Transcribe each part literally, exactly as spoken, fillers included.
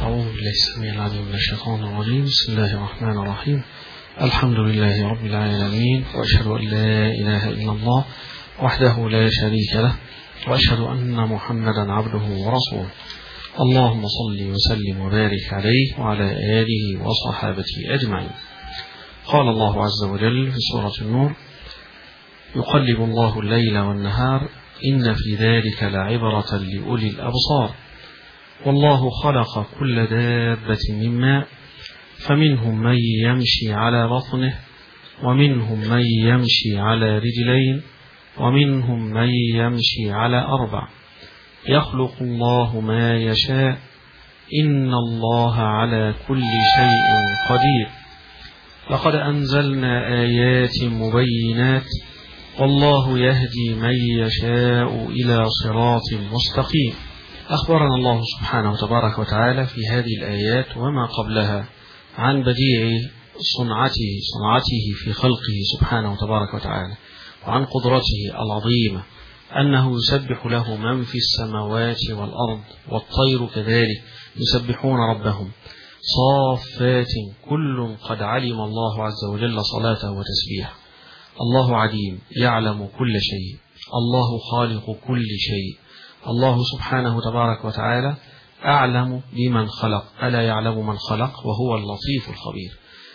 أعوذ بالله السميع العليم من الشيطان الرجيم. بسم الله الرحمن الرحيم. الحمد لله رب العالمين، وأشهد أن لا إله إلا الله وحده لا شريك له، وأشهد أن محمدا عبده ورسوله. اللهم صل وسلم وبارك عليه وعلى آله وصحابته أجمعين. قال الله عز وجل في سورة النور: يقلب الله الليل والنهار إن في ذلك لعبرة لأولي الأبصار والله خلق كل دابة من ماء فمنهم من يمشي على بطنه ومنهم من يمشي على رجلين ومنهم من يمشي على أربع يخلق الله ما يشاء إن الله على كل شيء قدير. لقد أنزلنا آيات مبينات والله يهدي من يشاء إلى صراط مستقيم. أخبرنا الله سبحانه وتبارك وتعالى في هذه الآيات وما قبلها عن بديع صنعته صنعته في خلقه سبحانه وتبارك وتعالى، وعن قدرته العظيمة، أنه يسبح له من في السماوات والأرض والطير كذلك يسبحون ربهم صافات كل قد علم الله عز وجل صلاته وتسبيحه. الله عليم يعلم كل شيء، الله خالق كل شيء، الله سبحانه تبارك وتعالى أعلم بمن خلق، ألا يعلم من خلق وهو اللطيف الخبير.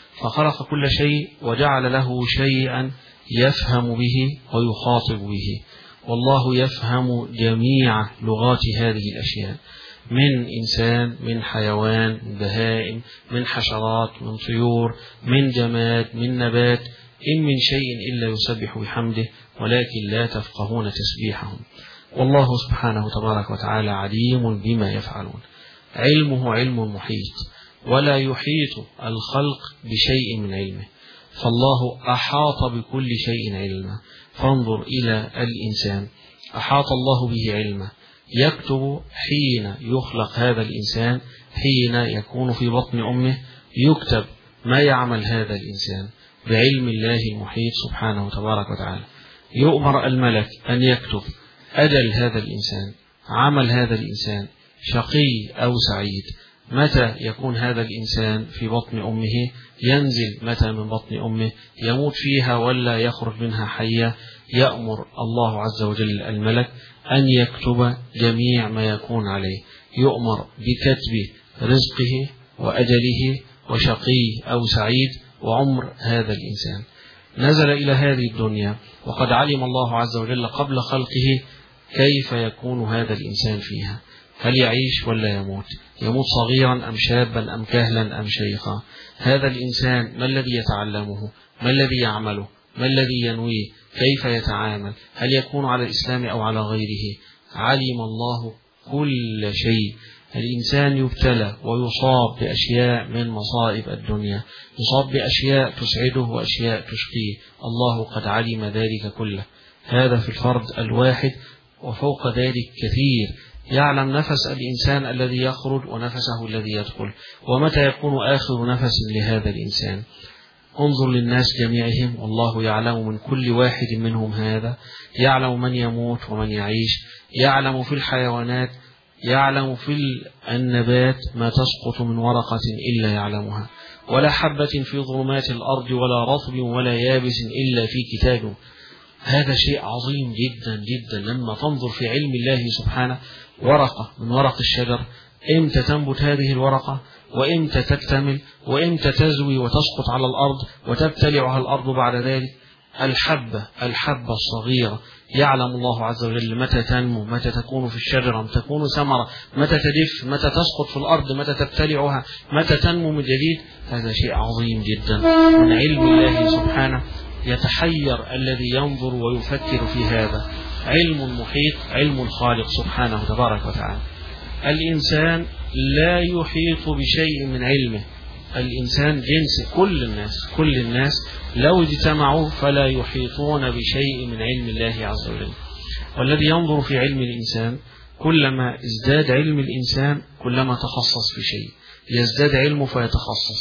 فخلق كل شيء وجعل له شيئا يفهم به ويخاطب به، والله يفهم جميع لغات هذه الأشياء، من إنسان، من حيوان، من بهائم، من حشرات، من طيور، من جماد، من نبات، إن من شيء إلا يسبح بحمده ولكن لا تفقهون تسبيحهم. والله سبحانه تبارك وتعالى عليم بما يفعلون، علمه علم محيط ولا يحيط الخلق بشيء من علمه، فالله أحاط بكل شيء علما. فانظر إلى الإنسان أحاط الله به علما، يكتب حين يخلق هذا الإنسان، حين يكون في بطن أمه يكتب ما يعمل هذا الإنسان بعلم الله المحيط سبحانه تبارك وتعالى. يؤمر الملك أن يكتب أجل هذا الإنسان، عمل هذا الإنسان، شقي أو سعيد، متى يكون هذا الإنسان في بطن أمه، ينزل متى من بطن أمه، يموت فيها ولا يخرج منها حيا. يأمر الله عز وجل الملك أن يكتب جميع ما يكون عليه، يؤمر بكتب رزقه وأجله وشقي أو سعيد وعمر هذا الإنسان. نزل إلى هذه الدنيا وقد علم الله عز وجل قبل خلقه كيف يكون هذا الإنسان فيها، هل يعيش ولا يموت، يموت صغيرا أم شابا أم كهلا أم شيخا. هذا الإنسان ما الذي يتعلمه، ما الذي يعمله، ما الذي ينويه، كيف يتعامل، هل يكون على الإسلام أو على غيره. علم الله كل شيء. الإنسان يبتلى ويصاب بأشياء من مصائب الدنيا، يصاب بأشياء تسعده وأشياء تشقيه، الله قد علم ذلك كله. هذا في الفرد الواحد، وفوق ذلك كثير. يعلم نفس الإنسان الذي يخرج ونفسه الذي يدخل، ومتى يكون آخر نفس لهذا الإنسان. انظر للناس جميعهم، والله يعلم من كل واحد منهم هذا، يعلم من يموت ومن يعيش، يعلم في الحيوانات، يعلم في النبات ما تسقط من ورقة إلا يعلمها، ولا حبة في ظلمات الأرض ولا رطب ولا يابس إلا في كتاب. هذا شيء عظيم جدا جدا. لما تنظر في علم الله سبحانه، ورقة من ورق الشجر، إمتى تنبت هذه الورقة، وإمتى تكتمل، وإمتى تزوي وتسقط على الأرض وتبتلعها الأرض بعد ذلك. الحبة الحبة الصغيرة يعلم الله عز وجل متى تنمو، متى تكون في الشجرة، متى تكون ثمرة، متى تدف، متى تسقط في الأرض، متى تبتلعها، متى تنمو من جديد. هذا شيء عظيم جدا من علم الله سبحانه. يتحير الذي ينظر ويفكر في هذا. علم محيط، علم الخالق سبحانه تبارك وتعالى. الإنسان لا يحيط بشيء من علمه. الإنسان جنس كل الناس، كل الناس لو اجتمعوا فلا يحيطون بشيء من علم الله عز وجل. والذي ينظر في علم الإنسان، كلما ازداد علم الإنسان كلما تخصص في شيء، يزداد علمه فيتخصص،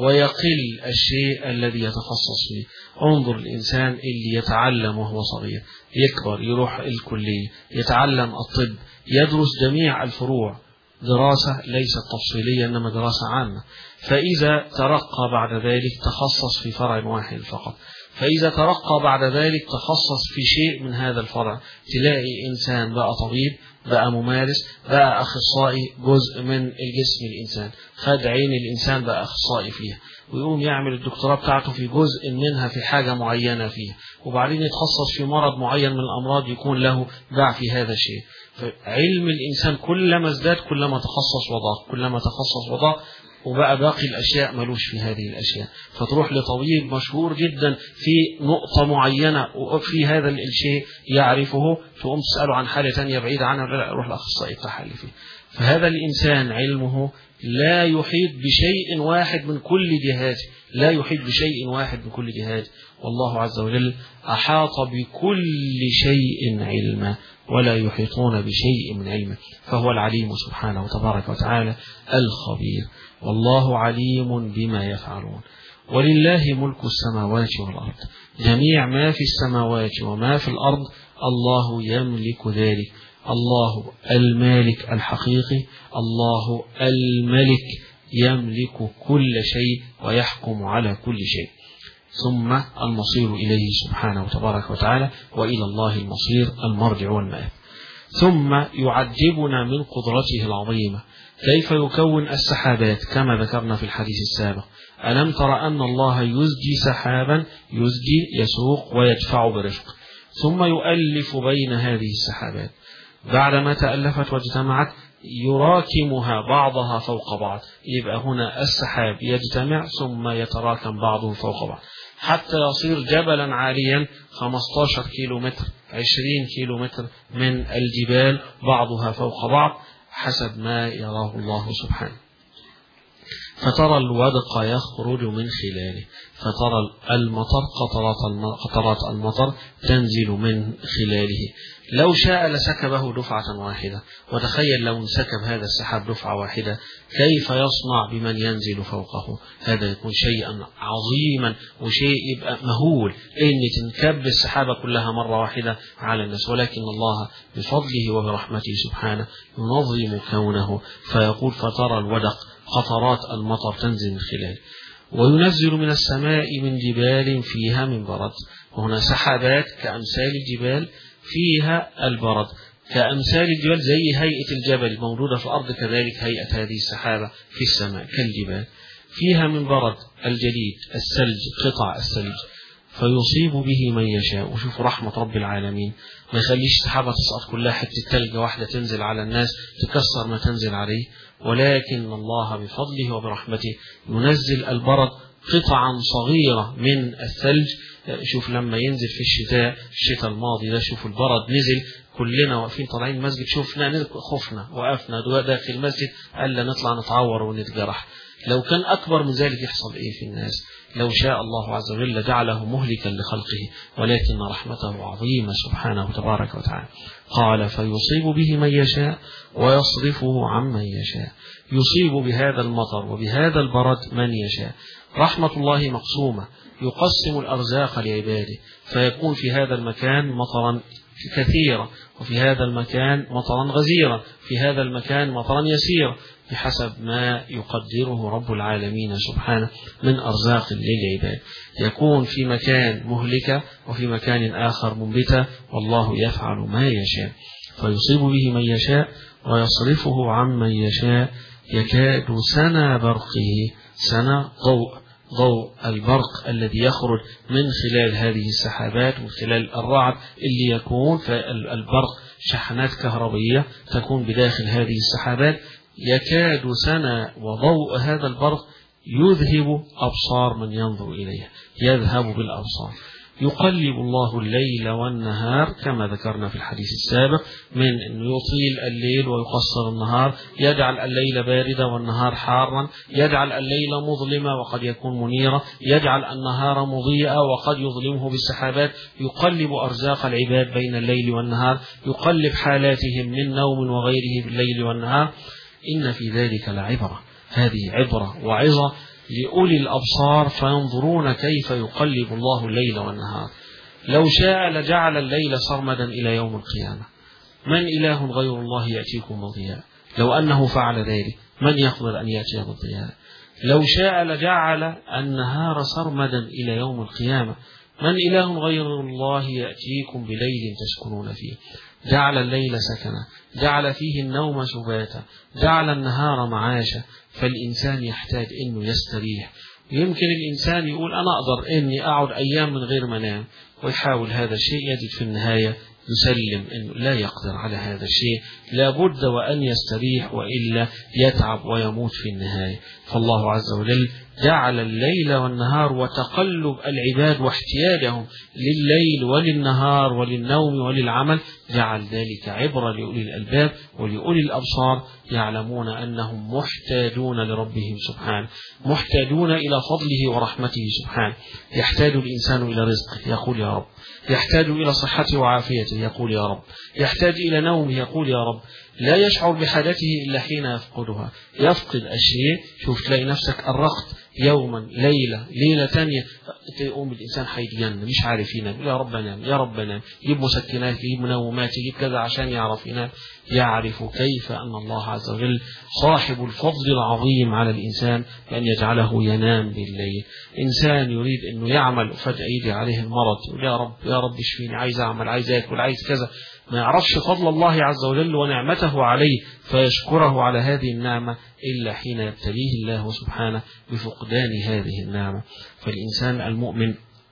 ويقل الشيء الذي يتخصص فيه. انظر الإنسان اللي يتعلم وهو صغير، يكبر، يروح الكلية، يتعلم الطب، يدرس جميع الفروع، دراسة ليست تفصيلية إنما دراسة عامة. فإذا ترقى بعد ذلك تخصص في فرع واحد فقط، فإذا ترقى بعد ذلك تخصص في شيء من هذا الفرع. تلاقي إنسان بقى طبيب، بقى ممارس، بقى أخصائي جزء من الجسم الإنسان، خد عين الإنسان بقى أخصائي فيها، ويقوم يعمل الدكتوراه بتاعته في جزء منها في حاجة معينة فيها، وبعدين يتخصص في مرض معين من الأمراض يكون له باع في هذا الشيء. فعلم الإنسان كلما ازداد كلما تخصص وضاق، كلما تخصص وضاق، وبقى باقي الأشياء ملوش في هذه الأشياء. فتروح لطبيب مشهور جدا في نقطة معينة وفي هذا الشيء يعرفه، تقوم تسأله عن حالة تانية بعيدة عنها، لا روح الأخصائي بتاعها اللي فيه. فهذا الإنسان علمه لا يحيط بشيء واحد من كل جهاته، لا يحيط بشيء واحد من كل جهاته، والله عز وجل أحاط بكل شيء علما ولا يحيطون بشيء من علمه، فهو العليم سبحانه وتبارك وتعالى الخبير، والله عليم بما يفعلون. ولله ملك السماوات والأرض، جميع ما في السماوات وما في الأرض الله يملك ذلك. الله المالك الحقيقي، الله الملك يملك كل شيء ويحكم على كل شيء، ثم المصير إليه سبحانه وتبارك وتعالى، وإلى الله المصير المرجع والمآب. ثم يعجبنا من قدرته العظيمة كيف يكون السحابات كما ذكرنا في الحديث السابق. ألم تر أن الله يزجي سحابا، يزجي يسوق ويدفع برفق، ثم يؤلف بين هذه السحابات بعدما تألفت واجتمعت يراكمها بعضها فوق بعض. يبقى هنا السحاب يجتمع ثم يتراكم بعضه فوق بعض حتى يصير جبلا عاليا خمسة عشر كيلو متر، عشرين كيلو متر من الجبال بعضها فوق بعض حسب ما يراه الله سبحانه. فترى الودق يخرج من خلاله، فترى المطر قطرات المطر تنزل من خلاله. لو شاء لسكبه دفعة واحدة، وتخيل لو انسكب هذا السحاب دفعة واحدة كيف يصنع بمن ينزل فوقه. هذا يكون شيئا عظيما وشيء يبقى مهول إن تنكب السحابة كلها مرة واحدة على الناس، ولكن الله بفضله وبرحمته سبحانه ينظم كونه فيقول فترى الودق قطرات المطر تنزل من خلاله. وينزل من السماء من جبال فيها من برد، وهنا سحابات كأمثال الجبال فيها البرد، كأمثال الجبال زي هيئة الجبل الموجودة في الأرض، كذلك هيئة هذه السحابة في السماء كالجبال فيها من برد الجليد الثلج قطع الثلج فيصيب به من يشاء. وشوف رحمة رب العالمين، ما يخليش السحابة تسقط كلها حتة ثلج واحدة تنزل على الناس تكسر ما تنزل عليه، ولكن الله بفضله وبرحمته ينزل البرد قطعا صغيرة من الثلج. شوف لما ينزل في الشتاء، الشتاء الماضي ده شوف البرد نزل كلنا واقفين طالعين المسجد، شوفنا خفنا وقفنا داخل المسجد ألا نطلع نتعور ونتجرح. لو كان أكبر من ذلك يحصل إيه في الناس؟ لو شاء الله عز وجل جعله مهلكا لخلقه، ولكن رحمته عظيمة سبحانه وتبارك وتعالى. قال فيصيب به من يشاء ويصرفه عمن يشاء. يصيب بهذا المطر وبهذا البرد من يشاء. رحمة الله مقسومة، يقسم الأرزاق لعباده، فيكون في هذا المكان مطرا كثيرا، وفي هذا المكان مطرا غزيرا، في هذا المكان مطرا يسيرا، بحسب ما يقدره رب العالمين سبحانه من أرزاق للعباد. يكون في مكان مهلكة وفي مكان آخر منبتة، والله يفعل ما يشاء. فيصيب به من يشاء ويصرفه عمن يشاء. يكاد سنا برقه، سنا ضوء ضوء البرق الذي يخرج من خلال هذه السحابات ومن خلال الرعد اللي يكون فالبرق شحنات كهربية تكون بداخل هذه السحابات. يكاد سنا وضوء هذا البرق يذهب أبصار من ينظر إليه، يذهب بالأبصار. يقلب الله الليل والنهار كما ذكرنا في الحديث السابق، من أن يطيل الليل ويقصر النهار، يجعل الليل باردة والنهار حارا، يجعل الليل مظلمة وقد يكون منيرا، يجعل النهار مضيئا وقد يظلمه بالسحابات. يقلب أرزاق العباد بين الليل والنهار، يقلب حالاتهم من نوم وغيره بالليل والنهار. إن في ذلك لعبرة، هذه عبرة وعظة لأولي الأبصار فينظرون كيف يقلب الله الليل والنهار. لو شاء لجعل الليل سرمدا إلى يوم القيامة، من إله غير الله يأتيكم بضياء. لو أنه فعل ذلك من يقدر أن يأتي بالضياء؟ لو شاء لجعل النهار سرمدا إلى يوم القيامة. من إله غير الله يأتيكم بليل تسكنون فيه؟ جعل الليل سكنا، جعل فيه النوم سباتا، جعل النهار معاشا. فالإنسان يحتاج أنه يستريح. يمكن الإنسان يقول أنا أقدر أني أقعد أيام من غير ما أنام، ويحاول هذا الشيء، يجد في النهاية يسلم أنه لا يقدر على هذا الشيء، لابد وأن يستريح وإلا يتعب ويموت في النهاية. فالله عز وجل جعل الليل والنهار وتقلب العباد واحتياجهم لليل وللنهار وللنوم وللعمل، جعل ذلك عبرة لأولي الألباب ولأولي الأبصار، يعلمون أنهم محتاجون لربهم سبحانه، محتاجون إلى فضله ورحمته سبحانه. يحتاج الإنسان إلى رزقه يقول يا رب، يحتاج إلى صحته وعافيته يقول يا رب، يحتاج إلى نومه يقول يا رب. لا يشعر بحاجته إلا حين يفقدها. يفقد الشيء، شوف تلاقي نفسك أرقت يوما ليلة ليلة تانية، تقوم الإنسان حيتجنن مش عارف ينام، يا رب نام يا رب نام، يجيب مسكنات يجيب منومات يجيب كذا عشان يعرف ينام. يعرف كيف أن الله عز وجل صاحب الفضل العظيم على الإنسان بأن يجعله ينام بالليل. إنسان يريد أنه يعمل وفجأة يجي عليه المرض يقول يا رب يا رب اشفيني، عايز أعمل عايز أكل عايز كذا، ما يعرفش فضل الله عز وجل ونعمته عليه فيشكره على هذه النعمة إلا حين يبتليه الله سبحانه بفقدان هذه النعمة. فالإنسان المؤمن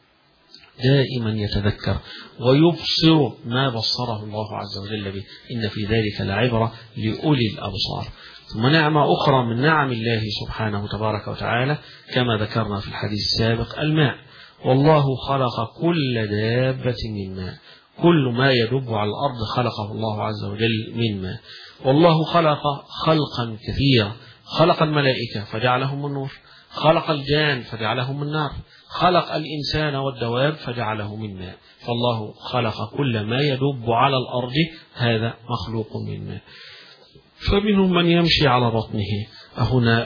دائما يتذكر ويبصر ما بصره الله عز وجل به، إن في ذلك لعبرة لأولي الأبصار. ثم نعمة أخرى من نعم الله سبحانه تبارك وتعالى كما ذكرنا في الحديث السابق الماء. والله خلق كل دابة من ماء، كل ما يدب على الأرض خلقه الله عز وجل من ماء. والله خلق خلقا كثيرا، خلق الملائكة فجعلهم النور، خلق الجان فجعلهم من نار، خلق الإنسان والدواب فجعله من ماء. فالله خلق كل ما يدب على الأرض هذا مخلوق من ماء. فمنهم من يمشي على بطنه. هنا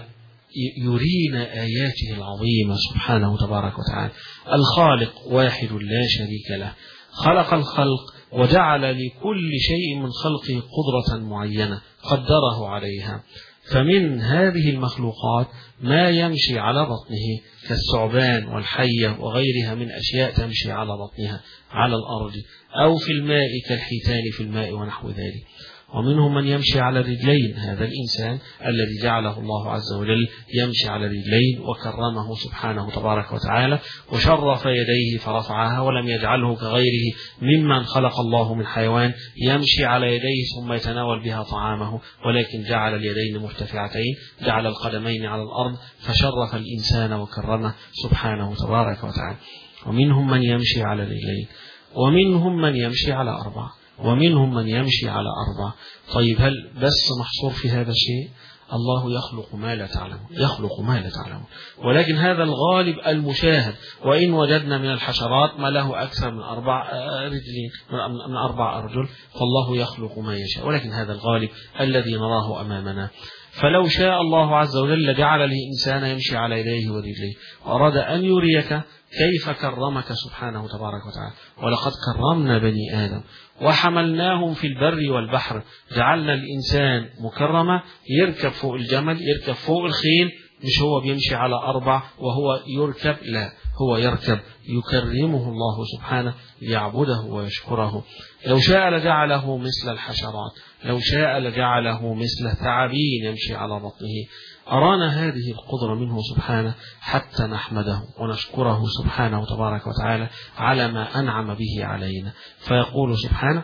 يرينا آياته العظيمة سبحانه تبارك وتعالى. الخالق واحد لا شريك له، خلق الخلق وجعل لكل شيء من خلقه قدرة معينة قدره عليها. فمن هذه المخلوقات ما يمشي على بطنه كالثعبان والحية وغيرها من أشياء تمشي على بطنها على الأرض، أو في الماء كالحيتان في الماء ونحو ذلك. ومنهم من يمشي على رجلين، هذا الإنسان الذي جعله الله عز وجل يمشي على رجلين وكرمه سبحانه تبارك وتعالى وشرف يديه فرفعها، ولم يجعله كغيره ممن خلق الله من حيوان يمشي على يديه ثم يتناول بها طعامه، ولكن جعل اليدين مرتفعتين، جعل القدمين على الأرض، فشرف الإنسان وكرمه سبحانه تبارك وتعالى. ومنهم من يمشي على رجلين، ومنهم من يمشي على أربع، ومنهم من يمشي على أربع. طيب هل بس محصور في هذا الشيء؟ الله يخلق ما لا تعلمون، يخلق ما لا تعلمون، ولكن هذا الغالب المشاهد. وإن وجدنا من الحشرات ما له أكثر من أربع رجلين من أربع أرجل، فالله يخلق ما يشاء، ولكن هذا الغالب الذي نراه أمامنا. فلو شاء الله عز وجل جعل الإنسان يمشي على يديه ورجليه، وأراد أن يريك كيف كرمك سبحانه تبارك وتعالى. ولقد كرمنا بني آدم وحملناهم في البر والبحر، جعلنا الإنسان مكرمة، يركب فوق الجمل، يركب فوق الخيل، مش هو بيمشي على أربع وهو يركب، لا هو يركب، يكرمه الله سبحانه ليعبده ويشكره. لو شاء لجعله مثل الحشرات، لو شاء لجعله مثل ثعابين يمشي على بطنه. أرانا هذه القدرة منه سبحانه حتى نحمده ونشكره سبحانه تبارك وتعالى على ما أنعم به علينا. فيقول سبحانه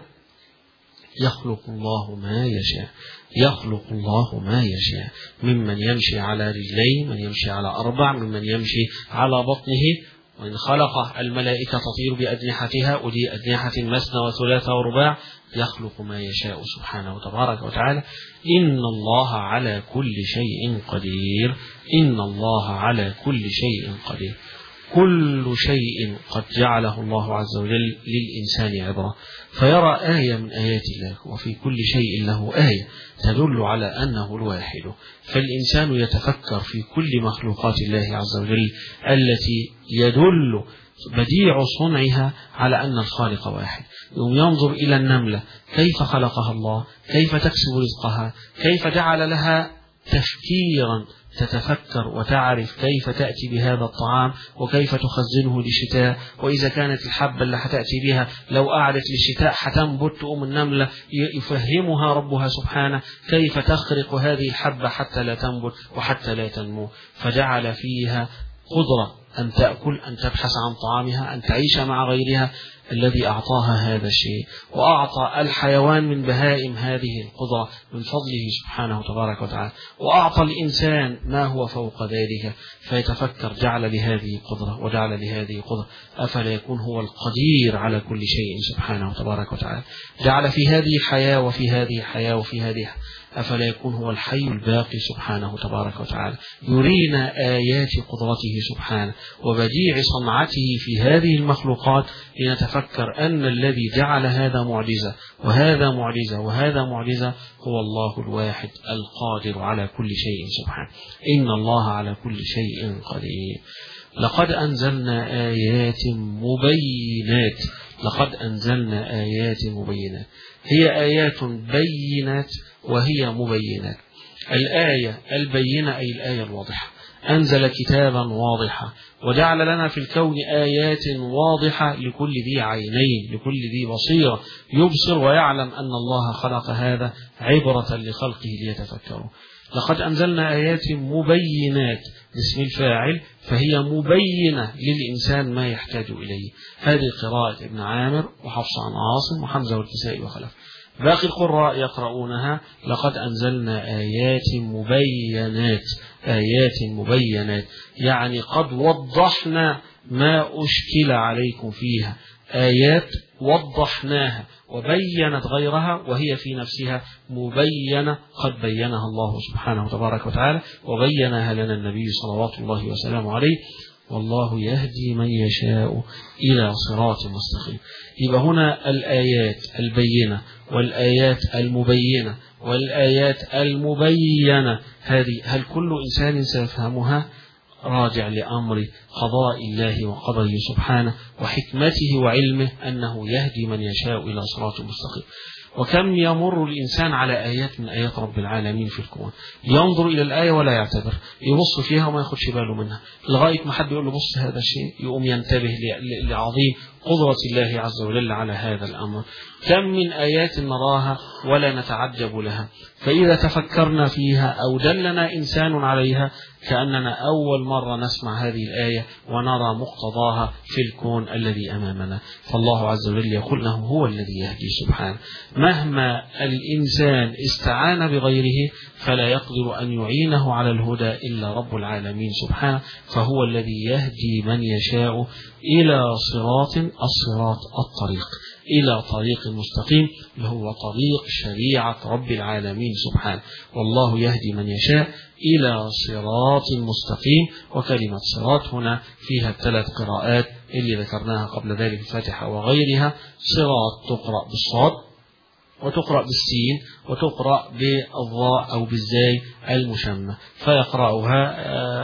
يخلق الله ما يشاء، يخلق الله ما يشاء، ممن يمشي على رجلين، من يمشي على أربع، ممن يمشي على بطنه. وإن خلق الملائكة تطير بأجنحتها، أولي أجنحة مثنى وثلاث ورباع، يخلق ما يشاء سبحانه تبارك وتعالى. إن الله على كل شيء قدير، إن الله على كل شيء قدير. كل شيء قد جعله الله عز وجل للإنسان عبرة، فيرى آية من آيات الله، وفي كل شيء له آية تدل على أنه الواحد. فالإنسان يتفكر في كل مخلوقات الله عز وجل التي يدل بديع صنعها على أن الخالق واحد. يوم ينظر إلى النملة كيف خلقها الله، كيف تكسب رزقها، كيف جعل لها تفكيرا تتفكر وتعرف كيف تأتي بهذا الطعام وكيف تخزنه للشتاء، وإذا كانت الحبة اللي هتأتي بها لو قعدت للشتاء هتنبت، تقوم النملة يفهمها ربها سبحانه كيف تخرق هذه الحبة حتى لا تنبت وحتى لا تنمو، فجعل فيها قدرة أن تأكل، أن تبحث عن طعامها، أن تعيش مع غيرها، الذي أعطاها هذا الشيء، وأعطى الحيوان من بهائم هذه القدرة من فضله سبحانه تبارك وتعالى، وأعطى الإنسان ما هو فوق ذلك، فيتفكر جعل لهذه قدرة وجعل لهذه قدرة، أفلا يكون هو القدير على كل شيء سبحانه تبارك وتعالى، جعل في هذه حياة وفي هذه حياة وفي هذه حياة. أفلا يكون هو الحي الباقي سبحانه تبارك وتعالى، يرينا آيات قدرته سبحانه وبديع صنعته في هذه المخلوقات، لنتفكر أن الذي جعل هذا معجزة وهذا معجزة وهذا معجزة هو الله الواحد القادر على كل شيء سبحانه. إن الله على كل شيء قدير. لقد أنزلنا آيات مبينات، لقد أنزلنا آيات مبينات، هي آيات بينات وهي مبينات. الآية البينة أي الآية الواضحة، أنزل كتابا واضحا وجعل لنا في الكون آيات واضحة لكل ذي عينين، لكل ذي بصيرة يبصر ويعلم أن الله خلق هذا عبرة لخلقه ليتفكروا. لقد أنزلنا آيات مبينات باسم الفاعل، فهي مبينة للإنسان ما يحتاج إليه. هذه قراءة ابن عامر وحفص عن عاصم وحمزة والكسائي وخلف. باقي القراء يقرؤونها لقد أنزلنا آيات مبينات، آيات مبينات يعني قد وضحنا ما أشكل عليكم فيها، آيات وضحناها وبينت غيرها وهي في نفسها مبينة قد بينها الله سبحانه وتبارك وتعالى وبينها لنا النبي صلوات الله وسلامه عليه. والله يهدي من يشاء إلى صراط مستقيم. يبقى هنا الآيات البينة والآيات المبينة والآيات المبينة، هذه هل كل إنسان سيفهمها؟ راجع لأمر قضاء الله وقدره سبحانه وحكمته وعلمه أنه يهدي من يشاء إلى صراط مستقيم. وكم يمر الإنسان على آيات من آيات رب العالمين في الكون، ينظر إلى الآية ولا يعتبر، يبص فيها وما ياخدش باله منها، لغاية ما حد يقول له بص هذا الشيء يقوم ينتبه لعظيم قدرة الله عز وجل على هذا الأمر. كم من آيات نراها ولا نتعجب لها، فإذا تفكرنا فيها أو دلنا إنسان عليها كأننا أول مرة نسمع هذه الآية ونرى مقتضاها في الكون الذي أمامنا. فالله عز وجل يقول له هو الذي يهدي سبحانه. مهما الإنسان استعان بغيره فلا يقدر أن يعينه على الهدى إلا رب العالمين سبحانه، فهو الذي يهدي من يشاء إلى صراط الصراط الطريق، إلى طريق مستقيم اللي هو طريق شريعة رب العالمين سبحانه. والله يهدي من يشاء إلى صراط مستقيم. وكلمة صراط هنا فيها الثلاث قراءات اللي ذكرناها قبل ذلك الفاتحة وغيرها. صراط تقرأ بالصاد وتقرأ بالسين وتقرأ بالضاء أو بالزاي المشمة، فيقرأها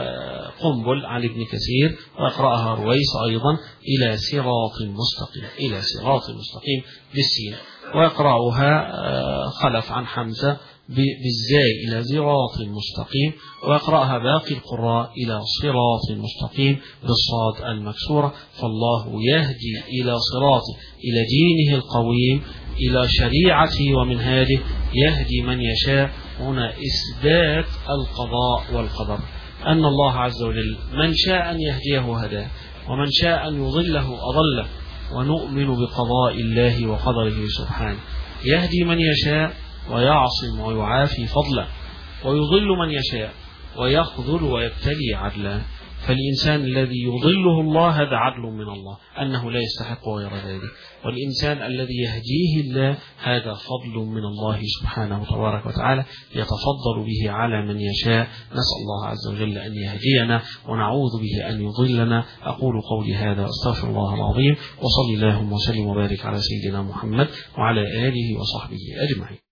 قنبل عن ابن كثير ويقرأها رويس أيضا إلى صراط مستقيم، إلى صراط مستقيم بالسين، ويقرأها خلف عن حمزة بالزاي إلى صراط مستقيم، ويقرأها باقي القراء إلى صراط مستقيم بالصاد المكسورة. فالله يهدي إلى صراطه، إلى دينه القويم، إلى شريعته ومنهاجه، يهدي من يشاء. هنا إثبات القضاء والقدر، أن الله عز وجل من شاء أن يهديه هداه ومن شاء أن يضله أضله، ونؤمن بقضاء الله وقدره سبحانه. يهدي من يشاء ويعصم ويعافي فضله، ويضل من يشاء ويخذل ويبتلي عدلا. فالإنسان الذي يضله الله هذا عدل من الله أنه لا يستحق غير ذلك، والإنسان الذي يهديه الله هذا فضل من الله سبحانه تبارك وتعالى يتفضل به على من يشاء. نسأل الله عز وجل أن يهدينا ونعوذ به أن يضلنا. أقول قولي هذا أستغفر الله العظيم، وصلي اللهم وسلم وبارك على سيدنا محمد وعلى آله وصحبه أجمعين.